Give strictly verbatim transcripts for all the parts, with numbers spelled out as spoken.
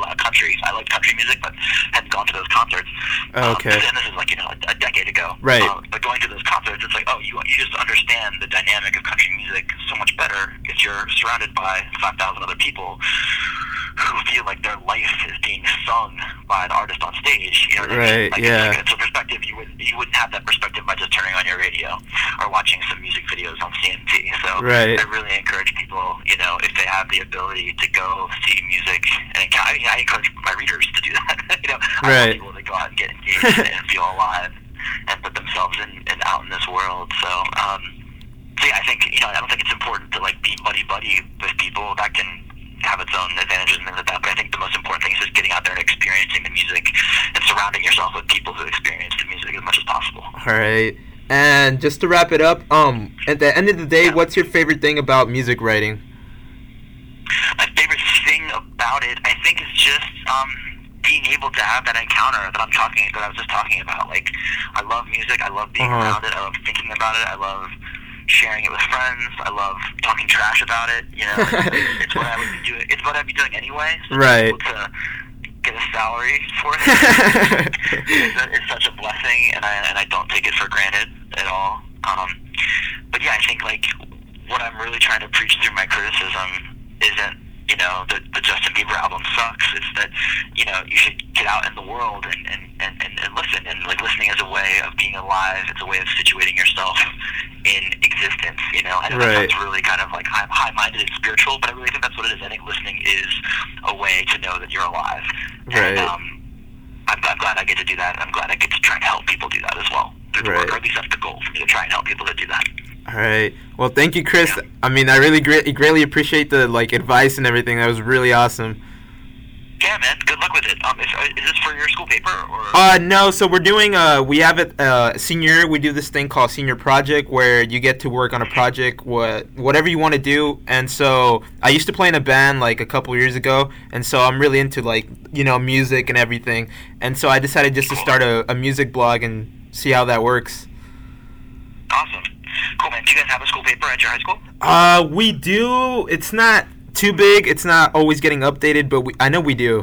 uh, country. I liked country music, but hadn't gone to those concerts. Okay. Um, and this is like, you know, a, a decade ago. Right. Um, but going to those concerts, it's like, oh, you you just understand the dynamic of country music so much better if you're surrounded by five thousand other people who feel like their life is being sung by the artist on stage. You know what Right, I mean? Like, yeah. It's, it's a perspective you would you wouldn't have that perspective by just turning on your radio or watching some music videos on C M T. So Right. I really encourage people, you know, if they have the ability to go see music, and I, mean, I encourage my readers to do that. you know, I Right. want people to go out and get engaged in it and feel alive and put themselves in and out in this world. So, um, so yeah, I think you know, I don't think it's important to like be buddy buddy with people. That can have its own advantages and things like that. But I think the most important thing is just getting out there and experiencing the music and surrounding yourself with people who experience the music as much as possible. All right. And just to wrap it up, um, at the end of the day, Yeah. what's your favorite thing about music writing? My favorite thing about it, I think, is just um, being able to have that encounter that I'm talking, that I was just talking about. Like, I love music. I love being Uh-huh. around it. I love thinking about it. I love sharing it with friends. I love talking trash about it. You know, it's, it's what I would be doing. It's what I'd be doing anyway. So Right. To be able to get a salary for it is, is such a blessing, and I and I don't take it for granted at all. Um, but yeah, I think like what I'm really trying to preach through my criticism isn't, you know, the, the Justin Bieber album sucks. It's that, you know, you should get out in the world and, and, and, and, and listen. And, like, listening is a way of being alive. It's a way of situating yourself in existence, you know. I know Right. that sounds really kind of, like, high, high-minded and spiritual, but I really think that's what it is. I think listening is a way to know that you're alive. Right. And um, I'm, I'm glad I get to do that. I'm glad I get to try and help people do that as well through the Right. work, or at least that's the goal for me, to try and help people to do that. All right. Well, thank you, Chris. Yeah. I mean, I really great, greatly appreciate the like advice and everything. That was really awesome. Yeah, man. Good luck with it. Um, is, is this for your school paper or? Uh, no. So we're doing uh, we have it uh, senior. We do this thing called senior project where you get to work on a project, what whatever you want to do. And so I used to play in a band like a couple years ago, and so I'm really into like you know music and everything. And so I decided just to start a, a music blog and see how that works. Awesome. Cool, man. Do you guys have a school paper at your high school? Uh, we do. It's not too big. It's not always getting updated, but we, I know we do.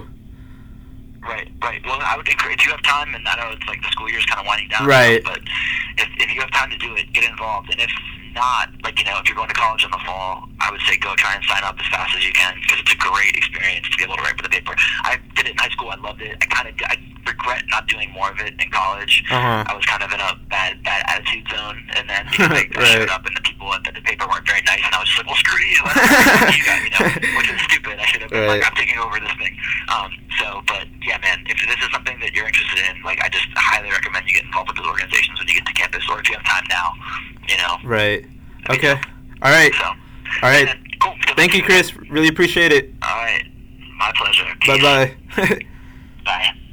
Right, right. Well, I would encourage, if you have time, and I know it's like the school year's kind of winding down. Right. But if, if you have time to do it, get involved. And if not, like, you know, if you're going to college in the fall, I would say go try and sign up as fast as you can, because it's a great experience to be able to write for the paper. I did it in high school. I loved it. I kind of, I regret not doing more of it in college. Uh-huh. I was kind of in a bad, bad attitude zone, and then because I, I Right. showed up and the people at the paper weren't very nice, and I was just like, well, screw you. I don't know you got, you know, which is stupid. I should have been Right. like, I'm taking over this thing. Um, so, but yeah, man, if this is something that you're interested in, like, I just highly recommend you get involved with those organizations when you get to campus, or if you have time now, you know. Right. Okay. All right. So, All right. man, cool. Good Thank luck you, to Chris. Really appreciate it. All right. My pleasure. Bye bye. Bye.